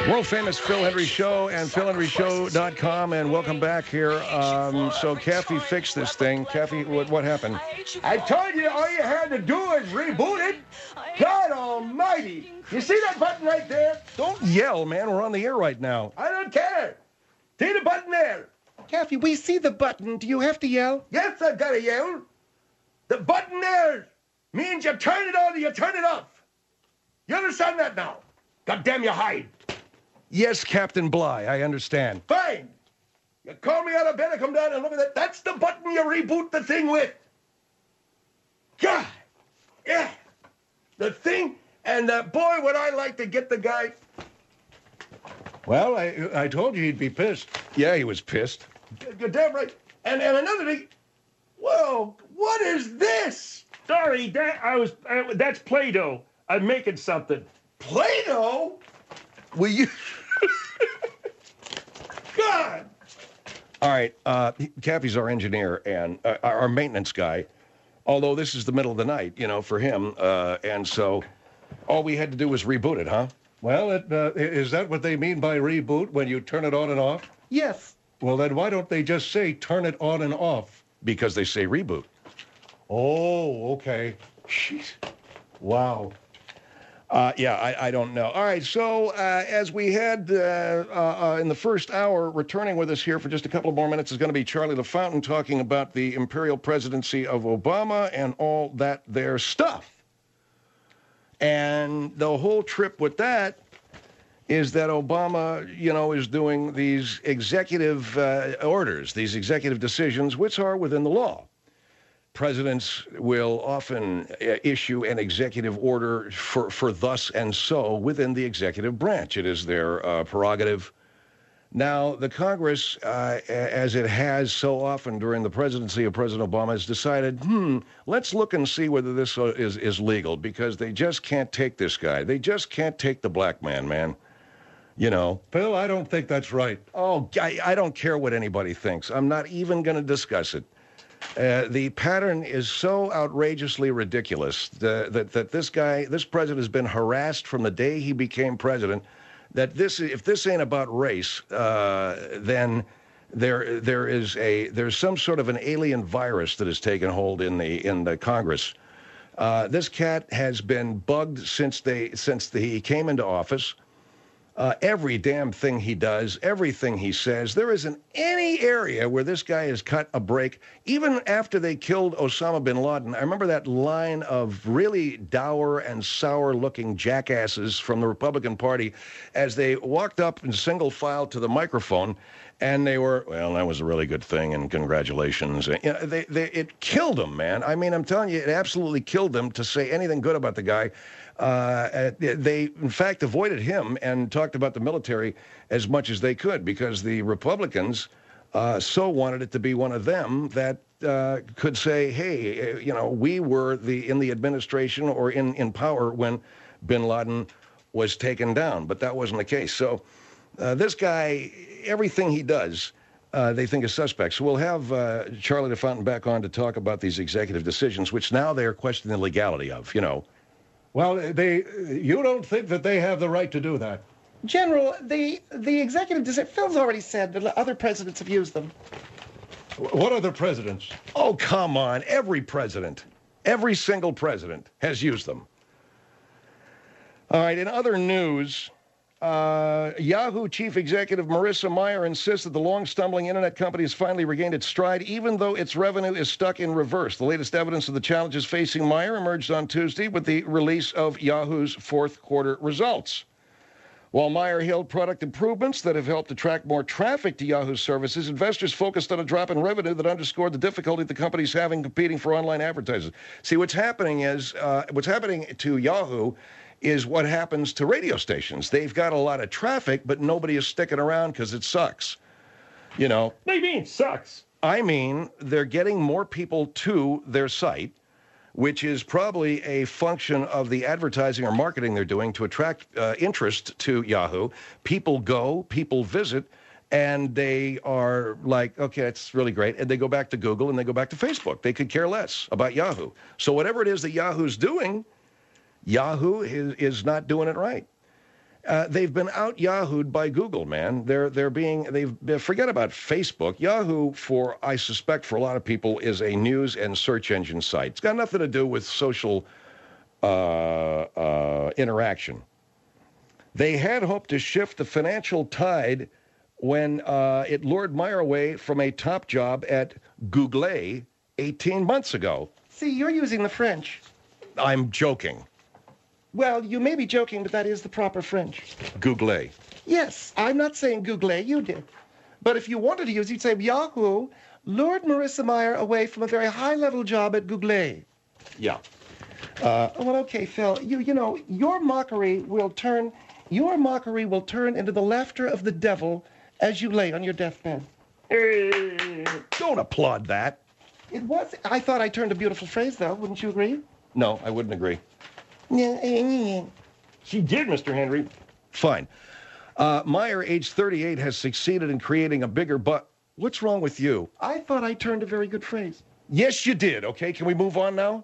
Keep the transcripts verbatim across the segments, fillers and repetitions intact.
World famous Phil Hendry Show and phil hendry show dot com, and welcome back here. Um, so Kathy fixed this thing. Kathy, what, what happened? I told you all you had to do is reboot it. God almighty. You see that button right there? Don't yell, man. We're on the air right now. I don't care. See the button there? Kathy, we see the button. Do you have to yell? Yes, I've got to yell. The button there means you turn it on or you turn it off. You understand that now? God damn you, hide. Yes, Captain Bly, I understand. Fine. You call me out of bed, I come down and look at that. That's the button you reboot the thing with. God. Yeah. The thing, and uh, boy, would I like to get the guy. Well, I I told you he'd be pissed. Yeah, he was pissed. You're damn right. And, and another thing, whoa, what is this? Sorry, that I was. Uh, that's Play-Doh. I'm making something. Play-Doh? Will you? God. All right, uh, Kathy's our engineer and uh, our maintenance guy. Although this is the middle of the night, you know, for him, uh, and so all we had to do was reboot it, huh? Well, it, uh, is that what they mean by reboot, when you turn it on and off? Yes. Well, then why don't they just say turn it on and off? Because they say reboot. Oh, okay. Jeez. Wow. Uh, yeah, I, I don't know. All right, so uh, as we had uh, uh, in the first hour, returning with us here for just a couple of more minutes is going to be Charlie LaFountain talking about the imperial presidency of Obama and all that there stuff. And the whole trip with that is that Obama, you know, is doing these executive uh, orders, these executive decisions, which are within the law. Presidents will often issue an executive order for, for thus and so within the executive branch. It is their uh, prerogative. Now, the Congress, uh, as it has so often during the presidency of President Obama, has decided, hmm, let's look and see whether this is, is legal, because they just can't take this guy. They just can't take the black man, man. You know. Phil, I don't think that's right. Oh, I, I don't care what anybody thinks. I'm not even going to discuss it. Uh, the pattern is so outrageously ridiculous that, that that this guy, this president, has been harassed from the day he became president. That this, if this ain't about race, uh, then there there is a there's some sort of an alien virus that has taken hold in the in the Congress. Uh, this cat has been bugged since they since the, he came into office. Uh, every damn thing he does, everything he says, there isn't any area where this guy has cut a break. Even after they killed Osama bin Laden, I remember that line of really dour and sour-looking jackasses from the Republican Party as they walked up in single file to the microphone, and they were, well, that was a really good thing, and congratulations. You know, they, they, it killed them, man. I mean, I'm telling you, it absolutely killed them to say anything good about the guy. Uh, they, in fact, avoided him and talked about the military as much as they could, because the Republicans uh, so wanted it to be one of them that uh, could say, hey, you know, we were the in the administration or in, in power when bin Laden was taken down. But that wasn't the case. So uh, this guy, everything he does, uh, they think is suspect. So we'll have uh, Charlie LaFountain back on to talk about these executive decisions, which now they are questioning the legality of, you know. Well, they, you don't think that they have the right to do that? General, the the executive decision, Phil's already said that other presidents have used them. What other presidents? Oh, come on. Every president, every single president has used them. All right, in other news, uh, Yahoo chief executive Marissa Mayer insists that the long-stumbling internet company has finally regained its stride, even though its revenue is stuck in reverse. The latest evidence of the challenges facing Mayer emerged on Tuesday with the release of Yahoo's fourth quarter results. While Mayer hailed product improvements that have helped attract more traffic to Yahoo's services, investors focused on a drop in revenue that underscored the difficulty the company's having competing for online advertisers. See, what's happening is, uh, what's happening to Yahoo is what happens to radio stations. They've got a lot of traffic, but nobody is sticking around because it sucks. You know? What do you mean, sucks? I mean, they're getting more people to their site, which is probably a function of the advertising or marketing they're doing to attract uh, interest to Yahoo. People go, people visit, and they are like, okay, it's really great. And they go back to Google and they go back to Facebook. They could care less about Yahoo. So whatever it is that Yahoo's doing, Yahoo is, is not doing it right. Uh, they've been out Yahooed by Google, man. They're they're being they've forget about Facebook. Yahoo, for I suspect for a lot of people, is a news and search engine site. It's got nothing to do with social uh, uh, interaction. They had hoped to shift the financial tide when uh, it lured Meyer away from a top job at Google eighteen months ago. See, you're using the French. I'm joking. Well, you may be joking, but that is the proper French. Google. Yes, I'm not saying Google, you did. But if you wanted to use it, you'd say Yahoo lured Marissa Meyer away from a very high-level job at Google. Yeah. Uh, well, okay, Phil, you you know, your mockery will turn your mockery will turn into the laughter of the devil as you lay on your deathbed. Don't applaud that. It was I thought I turned a beautiful phrase, though, wouldn't you agree? No, I wouldn't agree. She did, Mister Henry. Fine. Uh, Meyer, age thirty-eight, has succeeded in creating a bigger butt. What's wrong with you? I thought I turned a very good phrase. Yes, you did. Okay, can we move on now?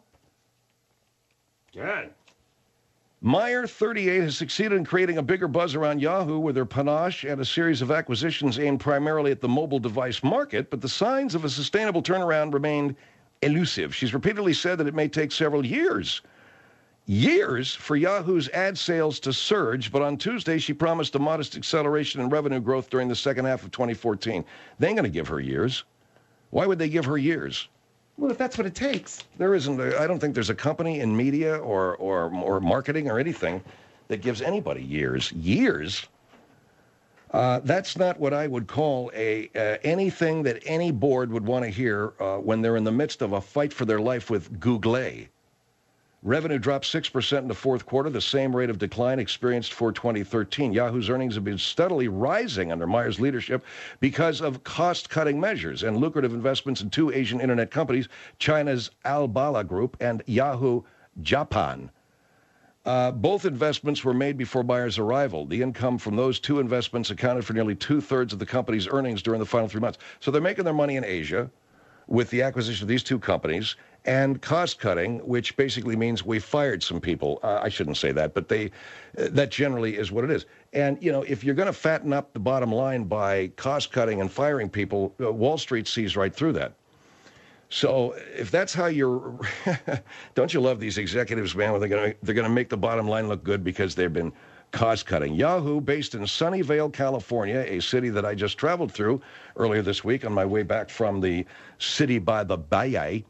God. Meyer, thirty-eight, has succeeded in creating a bigger buzz around Yahoo with her panache and a series of acquisitions aimed primarily at the mobile device market, but the signs of a sustainable turnaround remained elusive. She's repeatedly said that it may take several years. Years for Yahoo's ad sales to surge, but on Tuesday she promised a modest acceleration in revenue growth during the second half of twenty fourteen. They ain't going to give her years. Why would they give her years? Well, if that's what it takes. There isn't. A, I don't think there's a company in media or, or, or marketing or anything that gives anybody years. Years? Uh, that's not what I would call a uh, anything that any board would want to hear uh, when they're in the midst of a fight for their life with Google. Revenue dropped six percent in the fourth quarter, the same rate of decline experienced for twenty thirteen. Yahoo's earnings have been steadily rising under Meyer's leadership because of cost-cutting measures and lucrative investments in two Asian internet companies, China's Alibaba Group and Yahoo Japan. Uh, both investments were made before Meyer's arrival. The income from those two investments accounted for nearly two-thirds of the company's earnings during the final three months. So they're making their money in Asia with the acquisition of these two companies, and cost-cutting, which basically means we fired some people. Uh, I shouldn't say that, but they uh, that generally is what it is. And, you know, if you're going to fatten up the bottom line by cost-cutting and firing people, uh, Wall Street sees right through that. So if that's how you're... Don't you love these executives, man, when they're going to they're going to make the bottom line look good because they've been cost-cutting? Yahoo, based in Sunnyvale, California, a city that I just traveled through earlier this week on my way back from the city by the bay.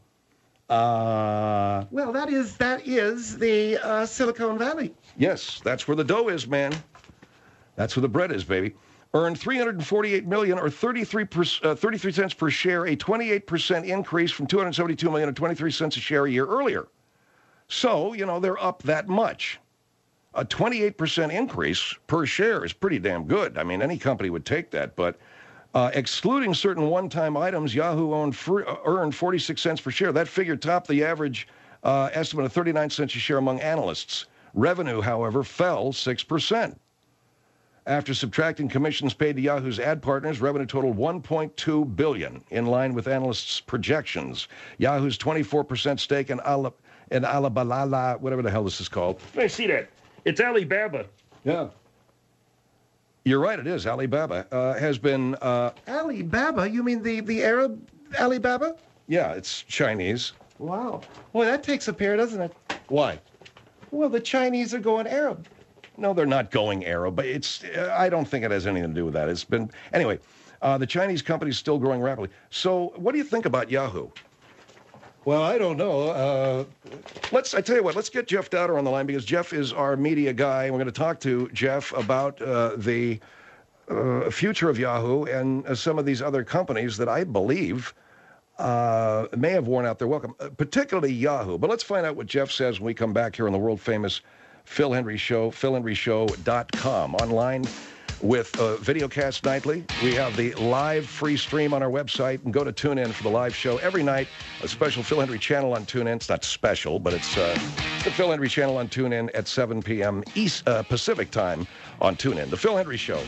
Uh, well, that is that is the uh, Silicon Valley. Yes, that's where the dough is, man. That's where the bread is, baby. Earned three hundred forty-eight million dollars or thirty-three, per, uh, thirty-three cents per share, a twenty-eight percent increase from two hundred seventy-two million dollars or twenty-three cents a share a year earlier. So, you know, they're up that much. A twenty-eight percent increase per share is pretty damn good. I mean, any company would take that, but uh, excluding certain one-time items, Yahoo owned free, uh, earned forty-six cents per share. That figure topped the average uh, estimate of thirty-nine cents a share among analysts. Revenue, however, fell six percent. After subtracting commissions paid to Yahoo's ad partners, revenue totaled one point two billion dollars, in line with analysts' projections. Yahoo's twenty-four percent stake in, Alib- in Alibaba, whatever the hell this is called. I see that. It's Alibaba. Yeah. You're right, it is. Alibaba uh, has been... Uh, Alibaba? You mean the, the Arab Alibaba? yeah, it's Chinese. Wow. Boy, that takes a pair, doesn't it? Why? Well, the Chinese are going Arab. No, they're not going Arab, but it's... Uh, I don't think it has anything to do with that. It's been... Anyway, uh, the Chinese company is still growing rapidly. So what do you think about Yahoo? Well, I don't know. Uh, Let's, I tell you what, let's get Jeff Dowder on the line because Jeff is our media guy. And we're going to talk to Jeff about uh, the uh, future of Yahoo and uh, some of these other companies that I believe uh, may have worn out their welcome, uh, particularly Yahoo. But let's find out what Jeff says when we come back here on the world-famous Phil Hendrie Show, phil hendrie show dot com. Online with uh, Videocast Nightly. We have the live free stream on our website, and go to TuneIn for the live show every night. A special Phil Hendrie channel on TuneIn. It's not special, but it's uh, the Phil Hendrie channel on TuneIn at seven p.m. East uh, Pacific time on TuneIn. The Phil Hendrie Show.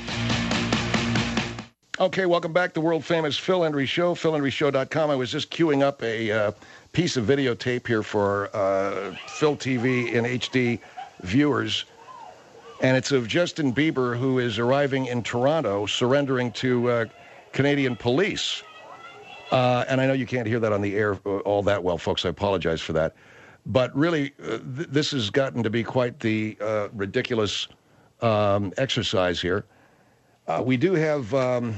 Okay, welcome back to the world-famous Phil Hendrie Show, phil hendrie show dot com. I was just queuing up a uh, piece of videotape here for uh, Phil T V in H D viewers. And it's of Justin Bieber, who is arriving in Toronto, surrendering to uh, Canadian police. Uh, and I know you can't hear that on the air all that well, folks. I apologize for that. But really, uh, th- this has gotten to be quite the uh, ridiculous um, exercise here. Uh, we do have um,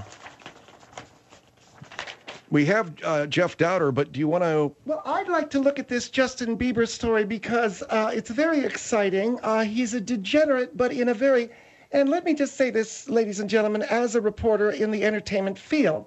we have uh, Jeff Dowder, but do you want to? Well, I'd like to look at this Justin Bieber story because uh, it's very exciting. Uh, he's a degenerate, but in a very, and let me just say this, ladies and gentlemen, as a reporter in the entertainment field.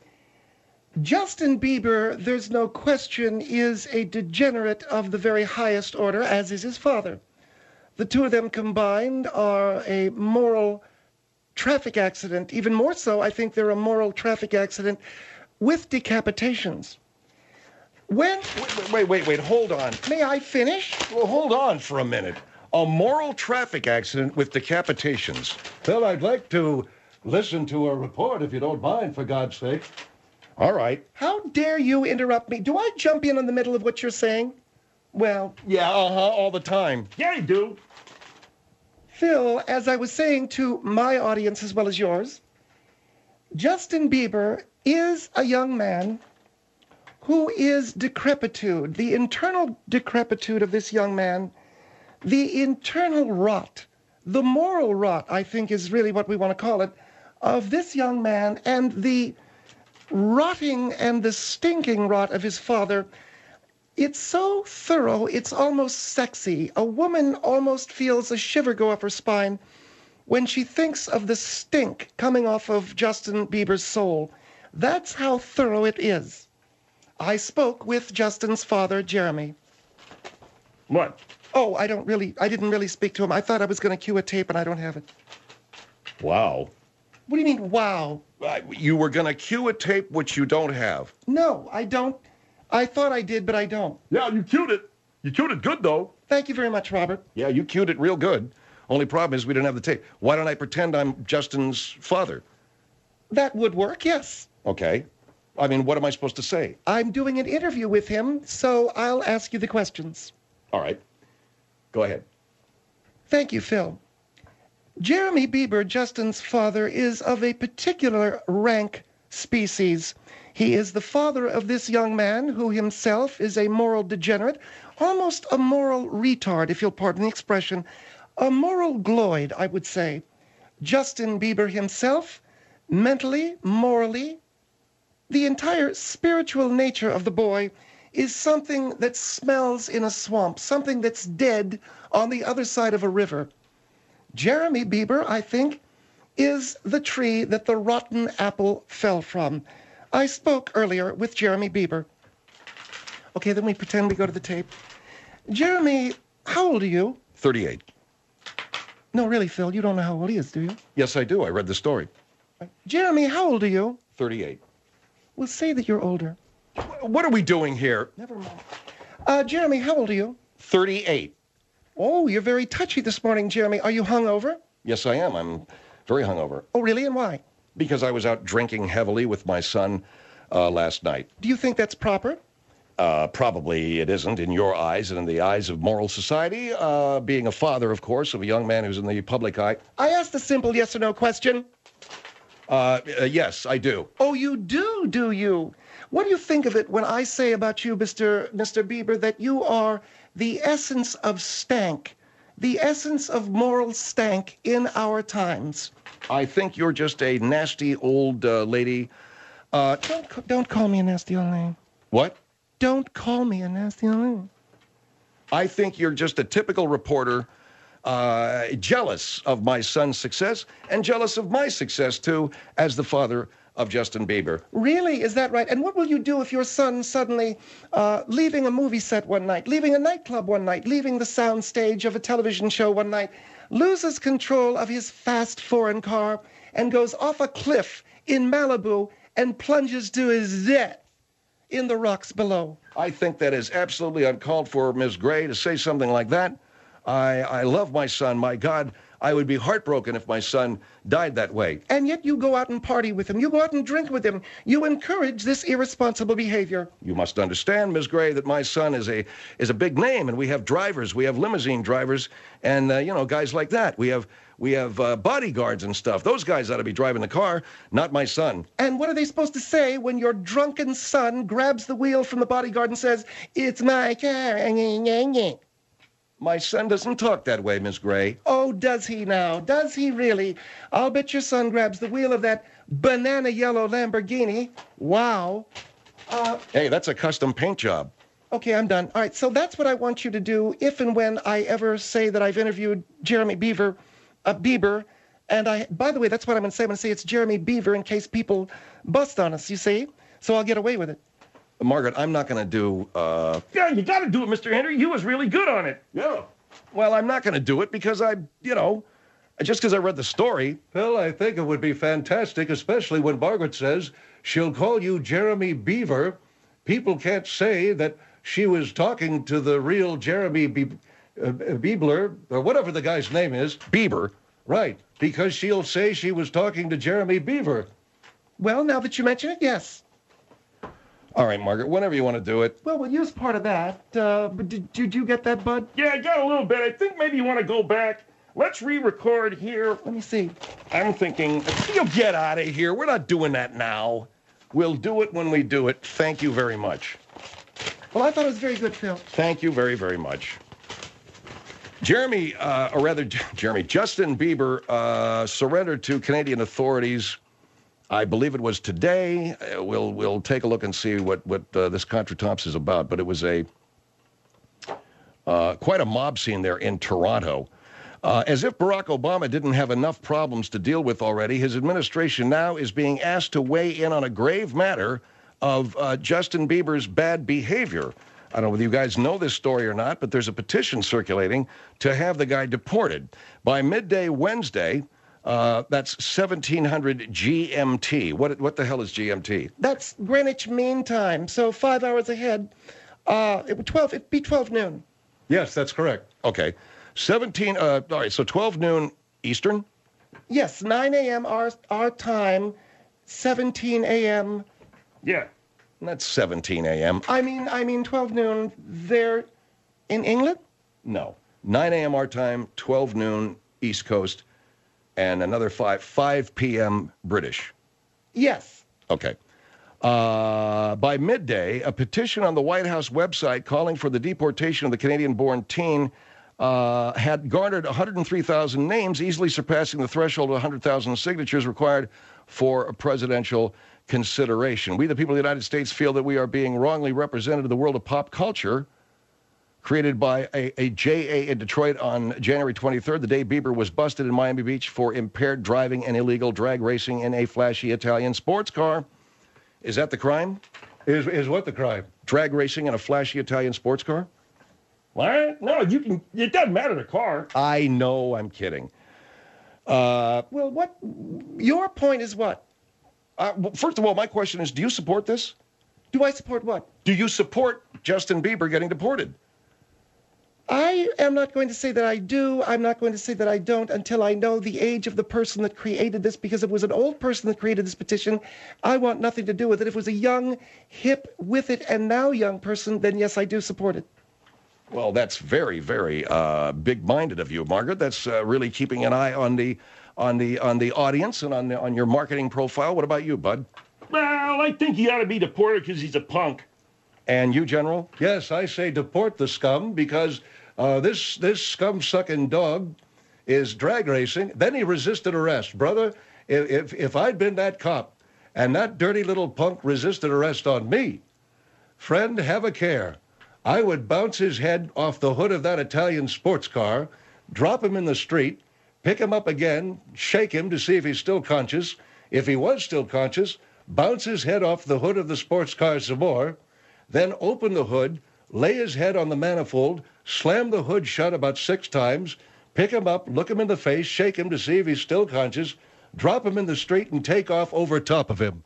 Justin Bieber, there's no question, is a degenerate of the very highest order, as is his father. The two of them combined are a moral traffic accident. Even more so, I think they're a moral traffic accident with decapitations. When... Wait, wait, wait, wait, hold on. May I finish? Well, hold on for a minute. A moral traffic accident with decapitations. Phil, I'd like to listen to a report, if you don't mind, for God's sake. All right. How dare you interrupt me? Do I jump in on the middle of what you're saying? Well... Yeah, uh-huh, all the time. Yeah, you do. Phil, as I was saying to my audience as well as yours, Justin Bieber is a young man who is decrepitude. The internal decrepitude of this young man, the internal rot, the moral rot, I think is really what we want to call it, of this young man, and the rotting and the stinking rot of his father. It's so thorough, it's almost sexy. A woman almost feels a shiver go up her spine when she thinks of the stink coming off of Justin Bieber's soul. That's how thorough it is. I spoke with Justin's father, Jeremy. What? Oh, I don't really, I didn't really speak to him. I thought I was going to cue a tape and I don't have it. Wow. What do you mean, wow? Uh, you were going to cue a tape which you don't have. No, I don't. I thought I did, but I don't. Yeah, you cued it. You cued it good, though. Thank you very much, Robert. Yeah, you cued it real good. Only problem is we didn't have the tape. Why don't I pretend I'm Justin's father? That would work, yes. Okay. I mean, what am I supposed to say? I'm doing an interview with him, so I'll ask you the questions. All right. Go ahead. Thank you, Phil. Jeremy Bieber, Justin's father, is of a particular rank species. He is the father of this young man who himself is a moral degenerate, almost a moral retard, if you'll pardon the expression, a moral gloid, I would say. Justin Bieber himself, mentally, morally, the entire spiritual nature of the boy is something that smells in a swamp, something that's dead on the other side of a river. Jeremy Bieber, I think, is the tree that the rotten apple fell from. I spoke earlier with Jeremy Bieber. Okay, then we pretend we go to the tape. Jeremy, how old are you? thirty-eight. No, really, Phil, you don't know how old he is, do you? Yes, I do. I read the story. Jeremy, how old are you? thirty-eight. Well, say that you're older. What are we doing here? Never mind. Uh, Jeremy, how old are you? thirty-eight. Oh, you're very touchy this morning, Jeremy. Are you hungover? Yes, I am. I'm very hungover. Oh, really, and why? Because I was out drinking heavily with my son uh, last night. Do you think that's proper? Uh, probably it isn't in your eyes and in the eyes of moral society. Uh, being a father, of course, of a young man who's in the public eye. I asked a simple yes or no question. Uh, uh, yes, I do. Oh, you do, do you? What do you think of it when I say about you, Mister Mister Bieber, that you are the essence of stank, the essence of moral stank in our times? I think you're just a nasty old uh, lady. Uh, Don't, ca- don't call me a nasty old name. what? Don't call me a nasty old name. I think you're just a typical reporter, uh, jealous of my son's success and jealous of my success, too, as the father of Justin Bieber. Really? Is that right? And what will you do if your son suddenly, uh, leaving a movie set one night, leaving a nightclub one night, leaving the sound stage of a television show one night, loses control of his fast foreign car and goes off a cliff in Malibu and plunges to his death in the rocks below? I think that is absolutely uncalled for, Miss Gray, to say something like that. I, I love my son. My God, I would be heartbroken if my son died that way. And yet you go out and party with him. You go out and drink with him. You encourage this irresponsible behavior. You must understand, Miz Gray, that my son is a is a big name, and we have drivers, we have limousine drivers, and uh, you know, guys like that. We have we have uh, bodyguards and stuff. Those guys ought to be driving the car, not my son. And what are they supposed to say when your drunken son grabs the wheel from the bodyguard and says, "It's my car"? My son doesn't talk that way, Miss Gray. Oh, does he now? Does he really? I'll bet your son grabs the wheel of that banana yellow Lamborghini. Wow. Uh, Hey, that's a custom paint job. okay, I'm done. All right, so that's what I want you to do if and when I ever say that I've interviewed Jeremy Beaver, uh, Bieber. And I, by the way, that's what I'm going to say. I'm going to say it's Jeremy Beaver in case people bust on us, you see? So I'll get away with it. Margaret, I'm not going to do, uh, Yeah, you got to do it, Mister Henry. You was really good on it. Yeah. well, I'm not going to do it because I, you know, just because I read the story. Well, I think it would be fantastic, especially when Margaret says she'll call you Jeremy Beaver. People can't say that she was talking to the real Jeremy Be- uh, Biebler, or whatever the guy's name is. Bieber. Right, because she'll say she was talking to Jeremy Beaver. Well, now that you mention it, yes. All right, Margaret, whenever you want to do it. Well, we'll use part of that. Uh, but did, did you get that, Bud? Yeah, I got a little bit. I think maybe you want to go back. Let's re-record here. Let me see. I'm thinking. You get out of here. We're not doing that now. We'll do it when we do it. Thank you very much. Well, I thought it was very good, Phil. Thank you very, very much. Jeremy, uh, or rather, Jeremy, Justin Bieber uh, surrendered to Canadian authorities. I believe it was today. Uh, we'll we'll take a look and see what what uh, this contretemps is about. But it was a uh, quite a mob scene there in Toronto. Uh, as if Barack Obama didn't have enough problems to deal with already, his administration now is being asked to weigh in on a grave matter of uh, Justin Bieber's bad behavior. I don't know whether you guys know this story or not, but there's a petition circulating to have the guy deported. By midday Wednesday, uh, that's seventeen hundred G M T. What, what the hell is G M T? That's Greenwich Mean Time, so five hours ahead. Uh, it would twelve. It'd be twelve noon. Yes, that's correct. Okay. seventeen, uh, all right, so twelve noon Eastern? Yes, nine a.m. our our time, seventeen a.m. Yeah. That's seventeen a.m. I mean, I mean twelve noon there in England. No. nine a.m. our time, twelve noon East Coast, and another five, five p.m. British. Yes. Okay. Uh, by midday, a petition on the White House website calling for the deportation of the Canadian-born teen uh, had garnered one hundred three thousand names, easily surpassing the threshold of one hundred thousand signatures required for a presidential consideration. We, the people of the United States, feel that we are being wrongly represented in the world of pop culture, created by a, a J A in Detroit on January twenty-third, the day Bieber was busted in Miami Beach for impaired driving and illegal drag racing in a flashy Italian sports car. Is that the crime? Is is what the crime? Drag racing in a flashy Italian sports car? What? No, you can. It doesn't matter the car. I know, I'm kidding. Uh, Well, what? Your point is what? uh, well, first of all, my question is, do you support this? Do I support what? Do you support Justin Bieber getting deported? I am not going to say that I do. I'm not going to say that I don't until I know the age of the person that created this, because if it was an old person that created this petition, I want nothing to do with it. If it was a young, hip, with it, and now young person, then yes, I do support it. Well, that's very, very uh, big-minded of you, Margaret. That's uh, really keeping an eye on the, on the, on the audience and on the, on your marketing profile. What about you, Bud? Well, I think he ought to be deported because he's a punk. And you, General? Yes, I say deport the scum because uh, this this scum-sucking dog is drag racing. Then he resisted arrest. Brother, if, if, if I'd been that cop and that dirty little punk resisted arrest on me, friend, have a care. I would bounce his head off the hood of that Italian sports car, drop him in the street, pick him up again, shake him to see if he's still conscious. If he was still conscious, bounce his head off the hood of the sports car some more, then open the hood, lay his head on the manifold, slam the hood shut about six times, pick him up, look him in the face, shake him to see if he's still conscious, drop him in the street, and take off over top of him.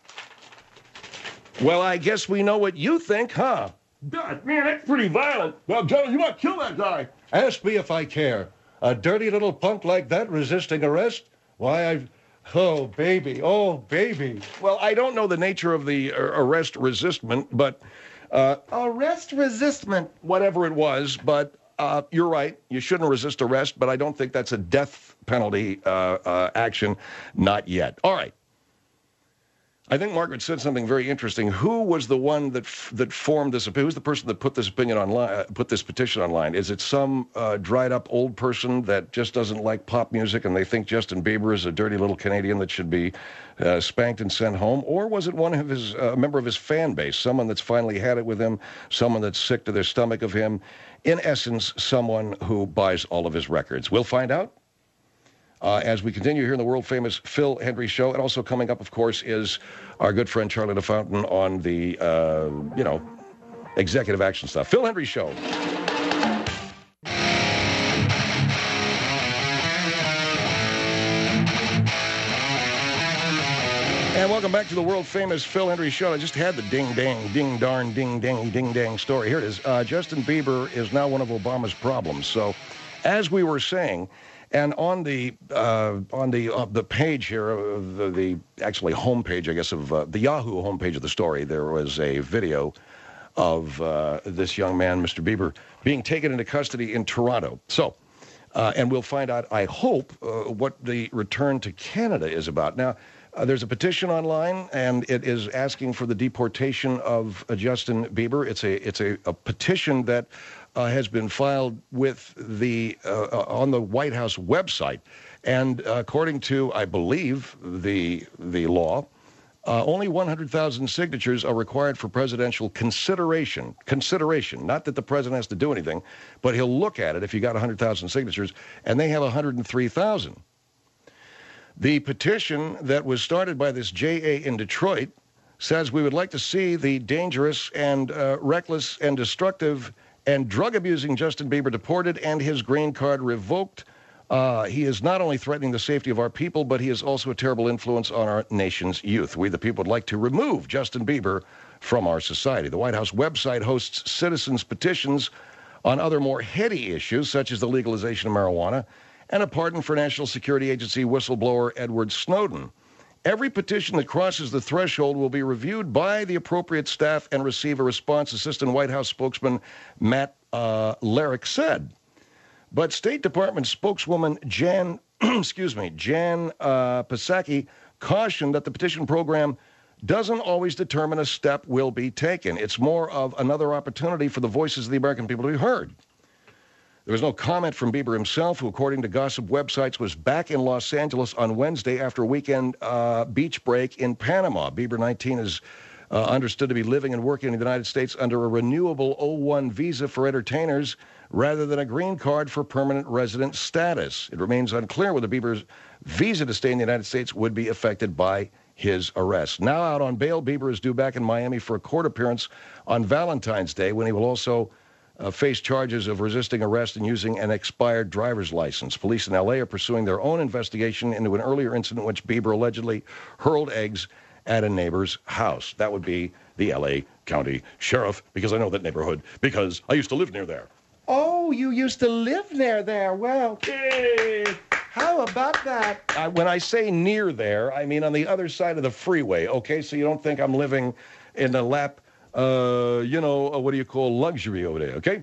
Well, I guess we know what you think, huh? God, man, that's pretty violent. Well, General, you want to kill that guy? Ask me if I care. A dirty little punk like that resisting arrest? Why, I've... Oh, baby. Oh, baby. Well, I don't know the nature of the uh, arrest resistment, but uh, Arrest resistment. whatever it was, but uh, you're right. You shouldn't resist arrest, but I don't think that's a death penalty uh, uh, action. Not yet. All right. I think Margaret said something very interesting. Who was the one that f- that formed this opinion? Who's the person that put this opinion online, uh, put this petition online? Is it some uh, dried up old person that just doesn't like pop music and they think Justin Bieber is a dirty little Canadian that should be uh, spanked and sent home? Or was it one of his, uh, a member of his fan base, someone that's finally had it with him, someone that's sick to their stomach of him? In essence, someone who buys all of his records. We'll find out. Uh, as we continue here in the world-famous Phil Hendrie Show. And also coming up, of course, is our good friend Charlie LaFountain on the, uh, you know, executive action stuff. Phil Hendrie Show. And welcome back to the world-famous Phil Hendrie Show. I just had the ding-dang, ding-darn, ding-dang, ding-dang story. Here it is. Uh, Justin Bieber is now one of Obama's problems. So, as we were saying... And on the uh, on the uh, the page here, uh, the, the actually homepage, I guess, of uh, the Yahoo homepage of the story, there was a video of uh, this young man, Mister Bieber, being taken into custody in Toronto. So, uh, and we'll find out, I hope, uh, what the return to Canada is about. Now, uh, there's a petition online, and it is asking for the deportation of uh, Justin Bieber. It's a it's a, a petition that. Uh, has been filed with the uh, uh, on the White House website, and uh, according to, I believe, the the law, uh, only one hundred thousand signatures are required for presidential consideration. Consideration, not that the president has to do anything, but he'll look at it if you got one hundred thousand signatures, and they have one hundred three thousand. The petition that was started by this J A in Detroit says we would like to see the dangerous and uh, reckless and destructive and drug-abusing Justin Bieber deported and his green card revoked. Uh, he is not only threatening the safety of our people, but he is also a terrible influence on our nation's youth. We, the people, would like to remove Justin Bieber from our society. The White House website hosts citizens' petitions on other more heady issues, such as the legalization of marijuana and a pardon for National Security Agency whistleblower Edward Snowden. Every petition that crosses the threshold will be reviewed by the appropriate staff and receive a response, Assistant White House spokesman Matt uh, Larrick said. But State Department spokeswoman Jan, excuse me, Jan uh, Psaki cautioned that the petition program doesn't always determine a step will be taken. It's more of another opportunity for the voices of the American people to be heard. There was no comment from Bieber himself, who, according to gossip websites, was back in Los Angeles on Wednesday after a weekend uh, beach break in Panama. Bieber, nineteen, is uh, understood to be living and working in the United States under a renewable O one visa for entertainers rather than a green card for permanent resident status. It remains unclear whether Bieber's visa to stay in the United States would be affected by his arrest. Now out on bail, Bieber is due back in Miami for a court appearance on Valentine's Day, when he will also Uh, face charges of resisting arrest and using an expired driver's license. Police in L A are pursuing their own investigation into an earlier incident in which Bieber allegedly hurled eggs at a neighbor's house. That would be the L A County Sheriff, because I know that neighborhood, because I used to live near there. Oh, you used to live near there. Well, Yay! how about that? Uh, when I say near there, I mean on the other side of the freeway, okay? So you don't think I'm living in the lap Uh, you know, uh, what do you call luxury over there, okay?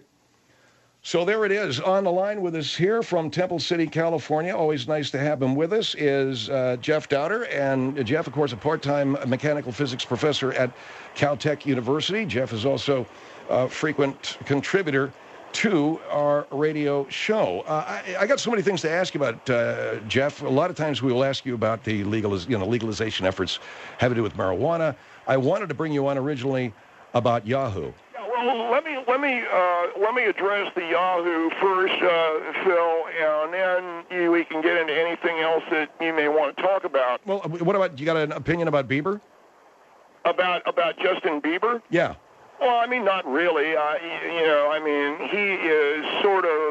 So there it is. On the line with us here from Temple City, California, always nice to have him with us, is uh, Jeff Dowder. And Jeff, of course, a part-time mechanical physics professor at Caltech University. Jeff is also a frequent contributor to our radio show. Uh, I, I got so many things to ask you about, uh, Jeff. A lot of times we will ask you about the legaliz- you know, legalization efforts having to do with marijuana. I wanted to bring you on originally about Yahoo. Yeah, well, let me let me uh, let me address the Yahoo first, uh, Phil, and then you, we can get into anything else that you may want to talk about. Well, what about, you got an opinion about Bieber? About about Justin Bieber? Yeah. Well, I mean, not really. Uh, you know, I mean, he is sort of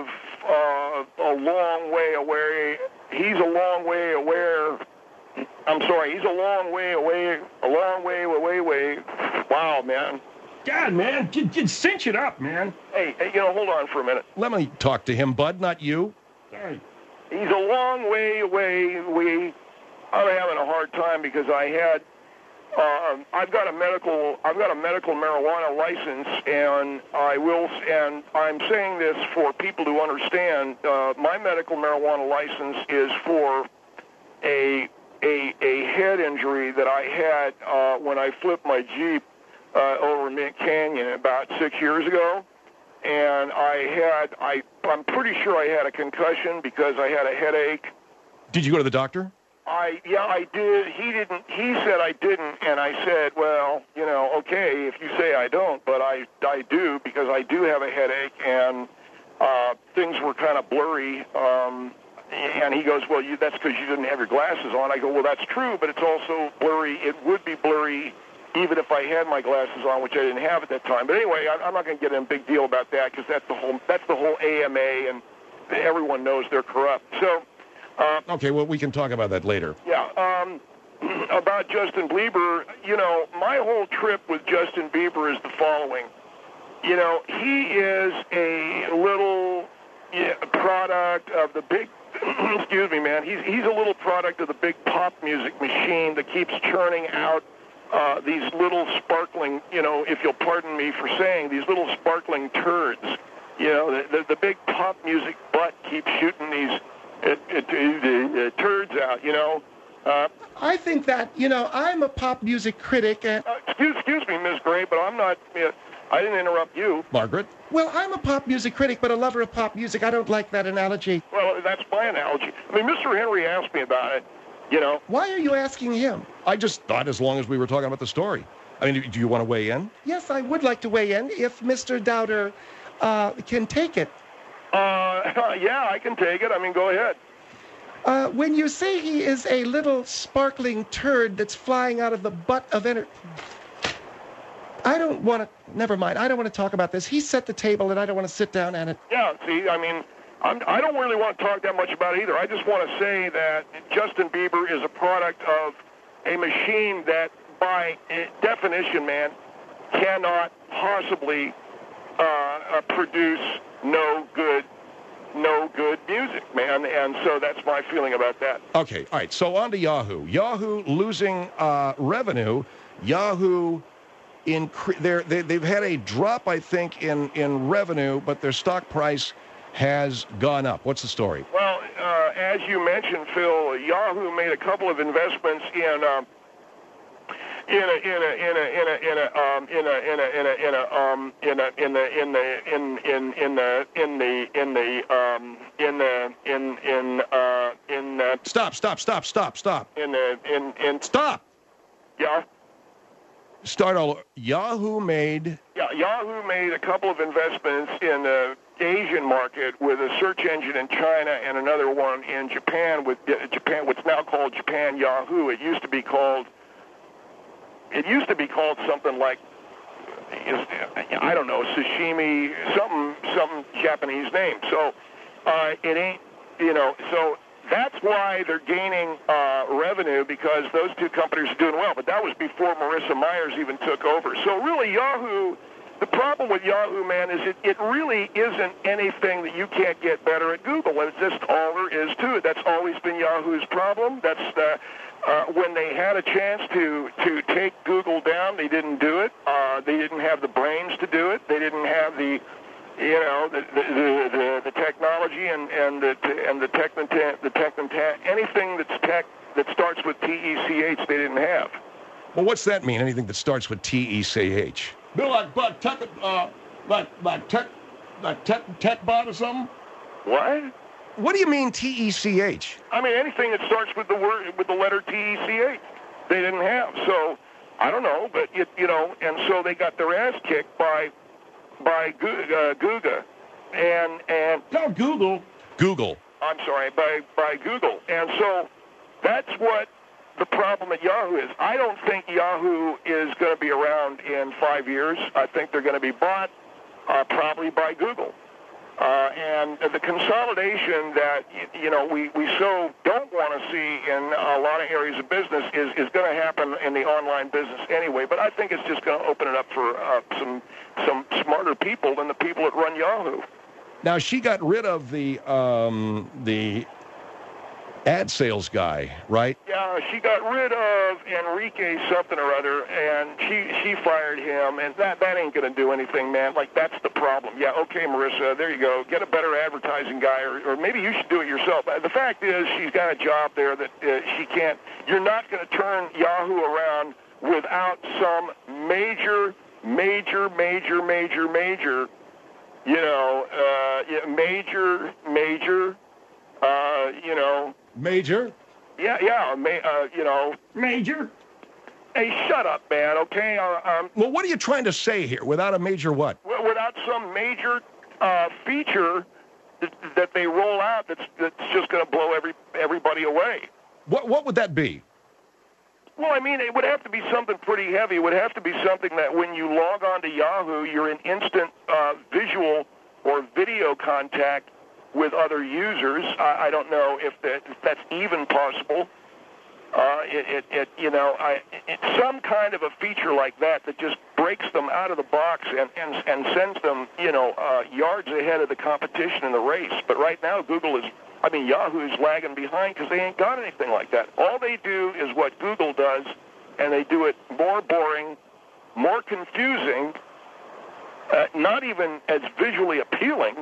uh, a long way away. He's a long way aware. I'm sorry. He's a long way away. A long way, way, way. Wow, man. God, man, just, just cinch it up, man. Hey, hey, you know, hold on for a minute. Let me talk to him, bud, not you. Sorry. He's a long way away. We, I'm having a hard time because I had, uh, I've got a medical, I've got a medical marijuana license, and I will, and I'm saying this for people to understand. Uh, my medical marijuana license is for a a a head injury that I had uh, when I flipped my Jeep uh, over Mint Canyon about six years ago. And I had, I, I'm pretty sure I had a concussion because I had a headache. Did you go to the doctor? I, yeah, I did. He didn't, he said I didn't, and I said, well, you know, okay, if you say I don't, but I, I do because I do have a headache, and uh, things were kind of blurry. Um, and he goes, well, you, that's because you didn't have your glasses on. I go, well, that's true, but it's also blurry. It would be blurry even if I had my glasses on, which I didn't have at that time. But anyway, I, I'm not going to get in a big deal about that because that's the whole that's the whole A M A, and everyone knows they're corrupt. So, uh, Okay, well, we can talk about that later. yeah, um, about Justin Bieber, you know, my whole trip with Justin Bieber is the following. You know, he is a little yeah, product of the big. excuse me, man. He's he's a little product of the big pop music machine that keeps churning out. Uh, these little sparkling, you know, if you'll pardon me for saying, these little sparkling turds. You know, the, the, the big pop music butt keeps shooting these uh, uh, uh, turds out, you know. Uh, I think that, you know, I'm a pop music critic, and, uh, excuse, excuse me, Miss Gray, but I'm not, uh, I didn't interrupt you. Margaret? well, I'm a pop music critic, but a lover of pop music. I don't like that analogy. Well, that's my analogy. I mean, Mister Henry asked me about it, you know. Why are you asking him? I just thought as long as we were talking about the story. I mean, do you want to weigh in? Yes, I would like to weigh in if Mister Dowder uh, can take it. Uh, yeah, I can take it. I mean, go ahead. Uh, when you say he is a little sparkling turd that's flying out of the butt of energy, I don't want to, never mind, I don't want to talk about this. He set the table and I don't want to sit down at it. Yeah, see, I mean, I'm, I don't really want to talk that much about it either. I just want to say that Justin Bieber is a product of a machine that, by definition, man, cannot possibly uh, uh, produce no good, no good music, man. And so that's my feeling about that. Okay, all right, so on to Yahoo. Yahoo losing uh, revenue. Yahoo, incre- they're, they, they've had a drop, I think, in, in revenue, but their stock price has gone up. What's the story? Well, uh, as you mentioned, Phil, Yahoo made a couple of investments in um, in a in a in a in a in a um in a in a in a in a um in a in the in the in in in the in the in the um in the in in uh in the Stop, stop, stop, stop, stop. in the in in Stop. yeah. Start all over. Yahoo made, Yeah, Yahoo made a couple of investments in the Asian market with a search engine in China and another one in Japan with uh, Japan, what's now called Japan Yahoo. It used to be called, it used to be called something like, I don't know, sashimi, something, something Japanese name. So uh, it ain't, you know, so that's why they're gaining uh, revenue, because those two companies are doing well. But that was before Marissa Myers even took over. So really, Yahoo, the problem with Yahoo, man, is it, it really isn't anything that you can't get better at Google. It's just all there is to it. That's always been Yahoo's problem. That's the, uh, when they had a chance to, to take Google down, they didn't do it. Uh, they didn't have the brains to do it. They didn't have the you know, the the, the, the technology and, and the and the tech the tech anything that's tech that starts with T E C H they didn't have. well, what's that mean? Anything that starts with T E C H? Bill, like, like tech, uh, like, like tech, like tech, tech bot or something? What? What do you mean T E C H? I mean anything that starts with the word with the letter T E C H they didn't have. So I don't know, but it, you know, and so they got their ass kicked by by uh, Google, and and Tell Google. Google. I'm sorry, by by Google, and so that's what the problem at Yahoo is. I don't think Yahoo is going to be around in five years. I think they're going to be bought uh, probably by Google, uh, and the consolidation that you know we, we so don't want to see in a lot of areas of business is is going to happen in the online business anyway. But I think it's just going to open it up for uh, some. some smarter people than the people that run Yahoo. Now, she got rid of the um, the ad sales guy, right? Yeah, she got rid of Enrique something or other, and she she fired him, and that that ain't gonna do anything, man. Like, that's the problem. Yeah, okay, Marissa, there you go. Get a better advertising guy, or, or maybe you should do it yourself. The fact is, she's got a job there that uh, she can't. You're not gonna turn Yahoo around without some major, major, major, major, major, you know, uh, yeah, major, major, uh, you know. Major? Yeah, yeah, ma- uh, you know. Major? Hey, shut up, man, okay? Uh, um, Well, what are you trying to say here? Without a major what? w- without some major uh, feature that, that they roll out that's, that's just going to blow every everybody away. What what would that be? Well, I mean, it would have to be something pretty heavy. It would have to be something that when you log on to Yahoo, you're in instant uh, visual or video contact with other users. I, I don't know if, that, if that's even possible. Uh, it, it, it, you know, I, it, some kind of a feature like that that just breaks them out of the box and, and, and sends them, you know, uh, yards ahead of the competition in the race. But right now, Google is, I mean, Yahoo is lagging behind because they ain't got anything like that. All they do is what Google does, and they do it more boring, more confusing, uh, not even as visually appealing,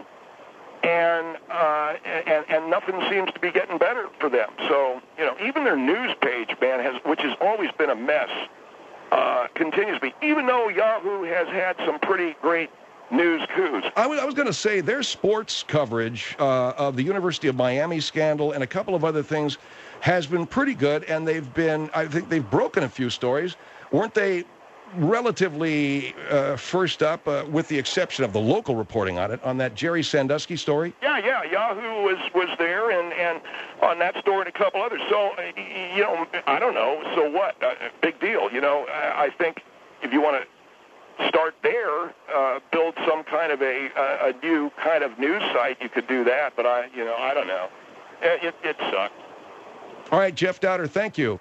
and, uh, and and nothing seems to be getting better for them. So, you know, even their news page, man, has which has always been a mess, uh, continues to be, even though Yahoo has had some pretty great news coups. I was, I was going to say their sports coverage uh, of the University of Miami scandal and a couple of other things has been pretty good, and they've been, I think they've broken a few stories. Weren't they relatively uh, first up, uh, with the exception of the local reporting on it, on that Jerry Sandusky story? Yeah, yeah, Yahoo was, was there, and, and on that story and a couple others. So, uh, you know, I don't know, so what? Uh, big deal, you know. I, I think if you want to start there, uh, build some kind of a, a, a new kind of news site, you could do that, but I, you know, I don't know. It, it, it sucked. All right, Jeff Dowder, thank you.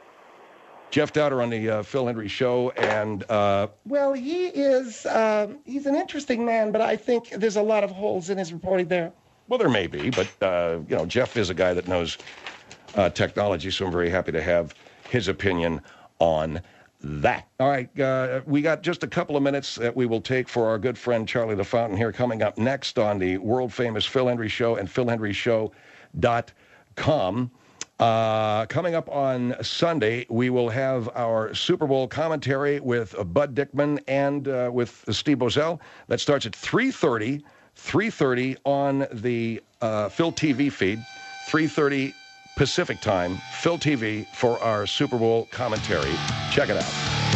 Jeff Dowder on the uh, Phil Hendry Show, and uh, Well, he is, um, he's an interesting man, but I think there's a lot of holes in his reporting there. well, there may be, but uh, you know, Jeff is a guy that knows uh, technology, so I'm very happy to have his opinion on that. All right, uh, we got just a couple of minutes that we will take for our good friend Charlie LaFountain here, coming up next on the world-famous Phil Hendry Show and phil hendry show dot com. Uh, coming up on Sunday, we will have our Super Bowl commentary with uh, Bud Dickman and uh, with uh, Steve Bozell. That starts at three thirty, three thirty on the uh, Phil T V feed, three thirty Pacific time, Phil T V for our Super Bowl commentary. Check it out.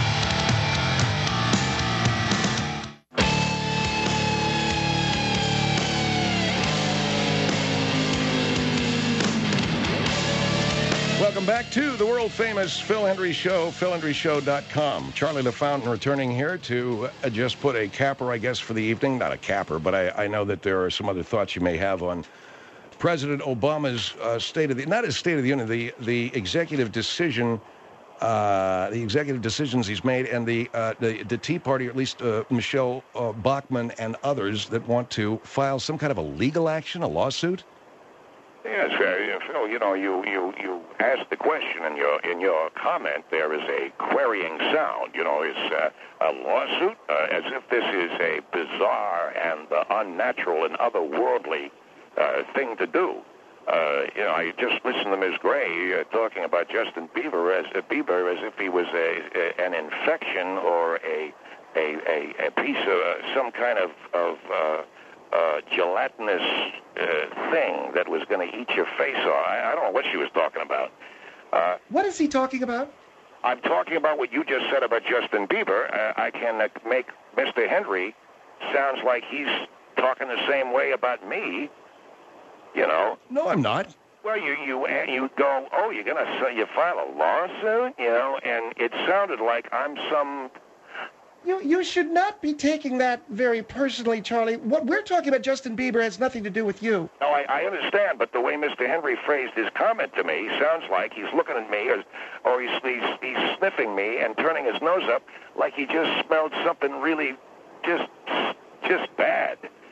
Welcome back to the world-famous Phil Hendry Show, phil hendry show dot com. Charlie LaFountain returning here to uh, just put a capper, I guess, for the evening. Not a capper, but I, I know that there are some other thoughts you may have on President Obama's uh, State of the, not his State of the Union, the, the executive decision, uh, the executive decisions he's made, and the, uh, the, the Tea Party, or at least uh, Michelle uh, Bachmann and others that want to file some kind of a legal action, a lawsuit. Yes, uh, Phil, you know, you, you, you asked the question in your in your comment. There is a querying sound. You know, is uh, a lawsuit, uh, as if this is a bizarre and uh, unnatural and otherworldly uh, thing to do. Uh, you know, I just listened to Miz Gray uh, talking about Justin Bieber as uh, Bieber as if he was a, a an infection or a a, a, a piece of uh, some kind of of uh, uh, gelatinous uh, thing that was going to eat your face off. I, I don't know what she was talking about. Uh, What is he talking about? I'm talking about what you just said about Justin Bieber. Uh, I can uh, make Mister Hendry sounds like he's talking the same way about me. You know. No, I'm not. Well, you you you go. Oh, you're gonna you file a lawsuit, you know, and it sounded like I'm some. You you should not be taking that very personally, Charlie. What we're talking about, Justin Bieber, has nothing to do with you. No, I, I understand, but the way Mister Hendry phrased his comment to me sounds like he's looking at me, or, or he's, he's he's sniffing me and turning his nose up like he just smelled something really just just bad.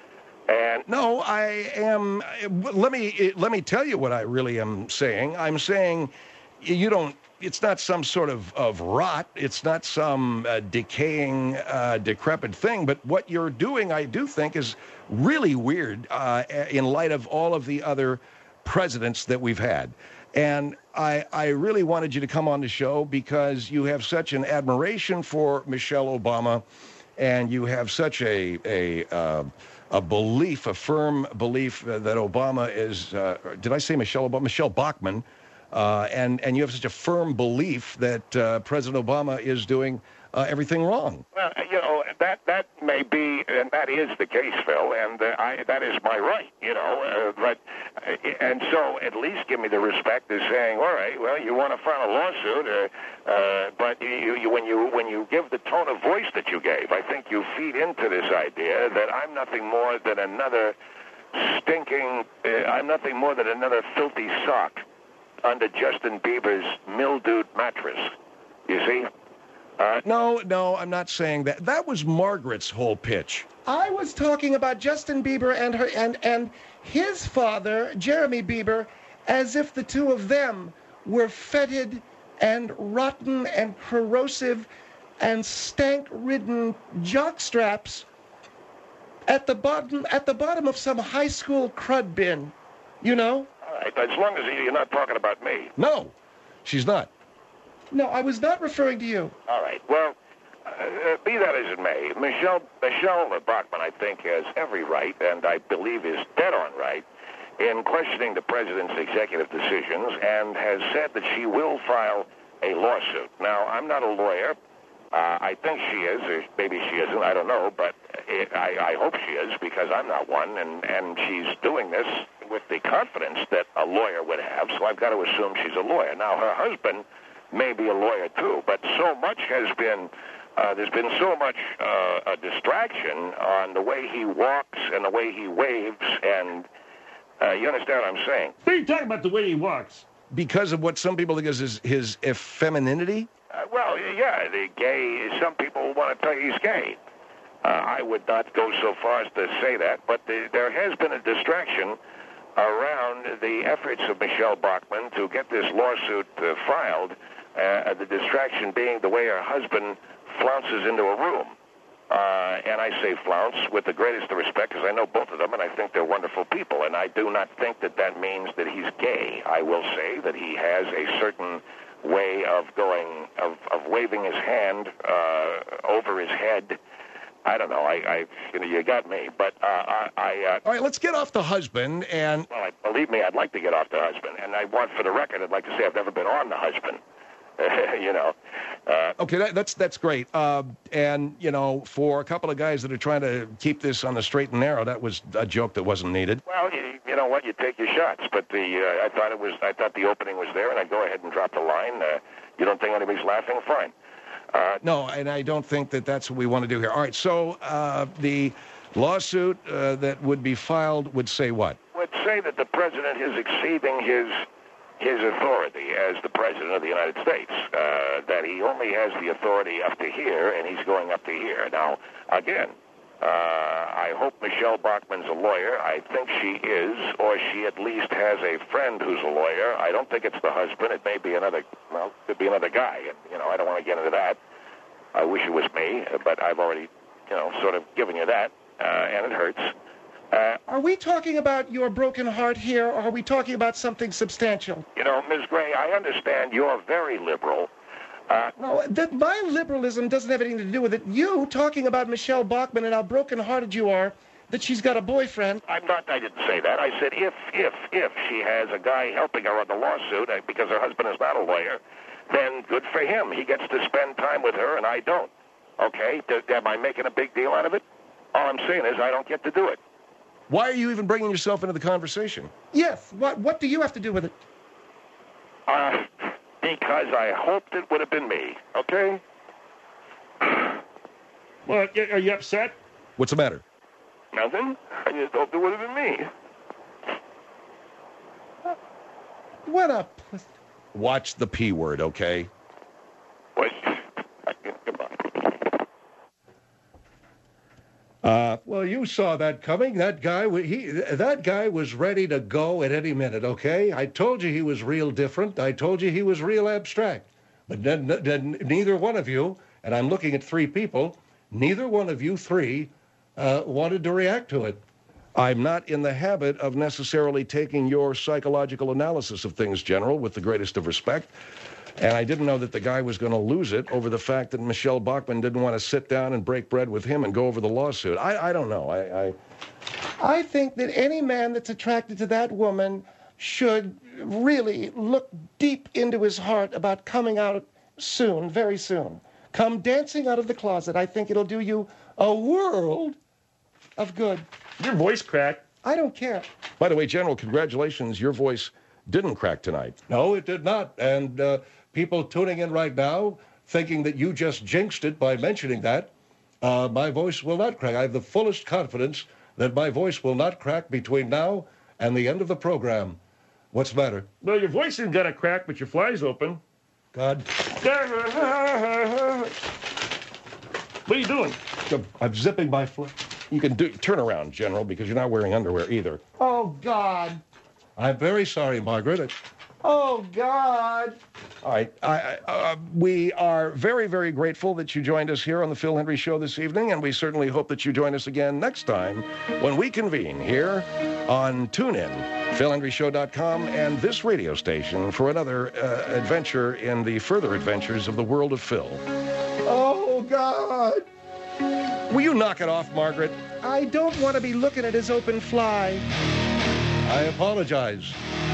And No, I am. Let me let me tell you what I really am saying. I'm saying you don't. It's not some sort of, of rot. It's not some uh, decaying, uh, decrepit thing. But what you're doing, I do think, is really weird uh, in light of all of the other presidents that we've had. And I, I really wanted you to come on the show because you have such an admiration for Michelle Obama, and you have such a a uh, a belief, a firm belief uh, that Obama is. Uh, did I say Michelle Obama? Michelle Bachmann. Uh, and, and you have such a firm belief that uh, President Obama is doing uh, everything wrong. Well, you know, that that may be, and that is the case, Phil, and uh, I, that is my right, you know. Uh, but uh, and so at least give me the respect of saying, all right, well, you want to file a lawsuit, uh, uh, but you, you, when you when you give the tone of voice that you gave, I think you feed into this idea that I'm nothing more than another stinking, uh, I'm nothing more than another filthy sock under Justin Bieber's mildewed mattress. You see? Uh, no, no, I'm not saying that. That was Margaret's whole pitch. I was talking about Justin Bieber and her and and his father, Jeremy Bieber, as if the two of them were fetid and rotten and corrosive and stank-ridden jockstraps at the bottom at the bottom of some high school crud bin, you know? all right, as long as you're not talking about me. No, she's not. No, I was not referring to you. All right. Well, uh, be that as it may, Michelle Michelle Bachmann, I think, has every right, and I believe is dead on right, in questioning the president's executive decisions, and has said that she will file a lawsuit. Now, I'm not a lawyer. Uh, I think she is, or maybe she isn't. I don't know, but it, I, I hope she is, because I'm not one, and, and she's doing this with the confidence that a lawyer would have, so I've got to assume she's a lawyer. Now, her husband may be a lawyer, too, but so much has been, uh, there's been so much uh, a distraction on the way he walks and the way he waves, and uh, you understand what I'm saying? What are you talking about the way he walks? Because of what some people think is his, his effemininity? Uh, well, yeah, the gay, some people want to tell you he's gay. Uh, I would not go so far as to say that, but the, there has been a distraction around the efforts of Michelle Bachmann to get this lawsuit uh, filed, uh, the distraction being the way her husband flounces into a room. Uh, and I say flounce with the greatest of respect, because I know both of them, and I think they're wonderful people, and I do not think that that means that he's gay. I will say that he has a certain way of going, of, of waving his hand uh, over his head. I don't know. I, I, you know, you got me. But uh, I. I uh, All right, let's get off the husband and. Well, I, believe me, I'd like to get off the husband, and I want, for the record, I'd like to say I've never been on the husband. you know. Uh, okay, that, that's that's great. Uh, and you know, for a couple of guys that are trying to keep this on the straight and narrow, that was a joke that wasn't needed. Well, you, you know what? You take your shots. But the uh, I thought it was. I thought the opening was there, and I'd go ahead and drop the line. Uh, you don't think anybody's laughing? Fine. Uh, no, and I don't think that that's what we want to do here. All right, so uh, the lawsuit uh, that would be filed would say what? Would say that the president is exceeding his his authority as the president of the United States. Uh, that he only has the authority up to here, and he's going up to here. Now, again, uh, I hope Michelle Bachmann's a lawyer. I think she is, or she at least has a friend who's a lawyer. I don't think it's the husband. It may be another, well, it could be another guy. And, you know, I don't want to get into that. I wish it was me, but I've already, you know, sort of given you that, uh, and it hurts. Uh, are we talking about your broken heart here, or are we talking about something substantial? You know, Miz Gray, I understand you're very liberal. Uh, no, that my liberalism doesn't have anything to do with it. You talking about Michelle Bachmann and how broken-hearted you are, that she's got a boyfriend. I'm not, I didn't say that. I said if, if, if she has a guy helping her on the lawsuit, uh, because her husband is not a lawyer, then good for him. He gets to spend time with her, and I don't. Okay? D- am I making a big deal out of it? All I'm saying is I don't get to do it. Why are you even bringing yourself into the conversation? Yes. What What do you have to do with it? Uh, because I hoped it would have been me. Okay? Well, are you upset? What's the matter? Nothing. I just hoped it would have been me. What a... Watch the P word, okay? What? Goodbye. Uh, well, you saw that coming. That guy, wa- he, that guy was ready to go at any minute, okay? I told you he was real different. I told you he was real abstract. But then, then neither one of you, and I'm looking at three people, neither one of you three uh, wanted to react to it. I'm not in the habit of necessarily taking your psychological analysis of things, General, with the greatest of respect. And I didn't know that the guy was going to lose it over the fact that Michelle Bachmann didn't want to sit down and break bread with him and go over the lawsuit. I, I don't know. I, I... I think that any man that's attracted to that woman should really look deep into his heart about coming out soon, very soon. Come dancing out of the closet. I think it'll do you a world of good. Your voice cracked. I don't care. By the way, General, congratulations. Your voice didn't crack tonight. No, it did not. And uh, people tuning in right now thinking that you just jinxed it by mentioning that, uh, my voice will not crack. I have the fullest confidence that my voice will not crack between now and the end of the program. What's the matter? Well, your voice isn't gonna crack, but your fly's open. God, What are you doing? I'm zipping my foot. You can do turn around, General, because you're not wearing underwear either. Oh, God. I'm very sorry, Margaret. Oh, God. All right. I, I, uh, we are very, very grateful that you joined us here on the Phil Hendry Show this evening, and we certainly hope that you join us again next time when we convene here on TuneIn, phil hendry show dot com, and this radio station for another uh, adventure in the further adventures of the world of Phil. Oh, God. Will you knock it off, Margaret? I don't want to be looking at his open fly. I apologize.